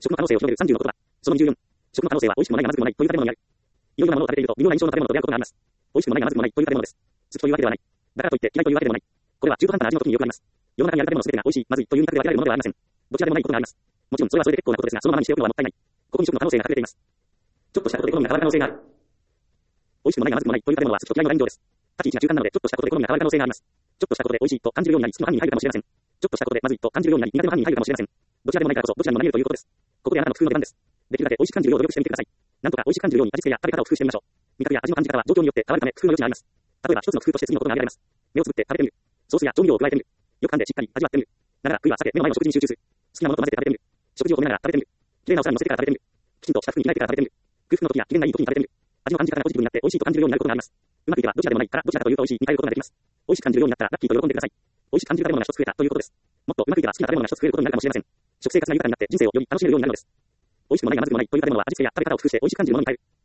食の可能性を広げる30の言葉。その24。食の可能性は美味しくもないがまずくもないという食べ物にある。いろいろなものを食べていると微妙な印象の食べ物と出会うことがあります。美味しくもないがまずくもないという食べ物です。好きというわけではない。だからといって嫌いというわけでもない。これは中途半端な味の時によくあります。世の中にある食べ物すべてが美味しい、まずいという二択で分けられるものではありません。どちらでもないことがあります。もちろんそれはそれで結構なことですが、そのままにしておくのはもったいない。ここに食の可能性が隠れています。ちょっとしたことで好みが変わる可能性がある。美味しくもないがまずくもないという食べ物は好きと嫌いのライン上です。立ち位置が中間なので、ちょっとしたことで好みが変わる可能性があります。ちょっとしたことで美味しいと感じるようになり、好きの範囲に入るかもしれません。ちょっとしたことでまずいと感じるようになり、苦手の範囲に入るかもしれません。どちらでもないからこそ、どちらにもなり得るということです。ここであなたの工夫の出番です。できるだけ美味しく感じるよう努力してみてください。なんとか美味しく感じるように味付けや食べ方を工夫してみましょう。味覚や味の感じ方は状況によって変わるため工夫の余地があります。例えば一つの工夫として次のことが挙げられます。目をつぶって食べてみる。ソースや調味料を加えてみる。よく噛んでしっかり味わってみる。ながら悔いは避け目の前の食事に集中する。好きなものと混ぜて食べてみる。食事を止めながら食べてみる。綺麗なお皿に乗せてから食べてみる。きちんとした服に着替えてから食べてみる。空腹の時や機嫌がいい時に食べてみる。味の感じ方がポジティブになって美味しいと感じるようになることがあります。うまくいけばどちらでもないからどちらかというと美味しいに変えることができます。美味しく感じるようになったらラッキーと喜んでください。美味しく感じる食べ物が一つ増えたということです。もっとうまくいけば好きな食べ物が一つ増えることになるかもしれません。食生活が豊かになって人生をより楽しめるようになるのです。美味しくもないがまずくもないという食べ物は味付けや食べ方を工夫して美味しく感じるものに変える。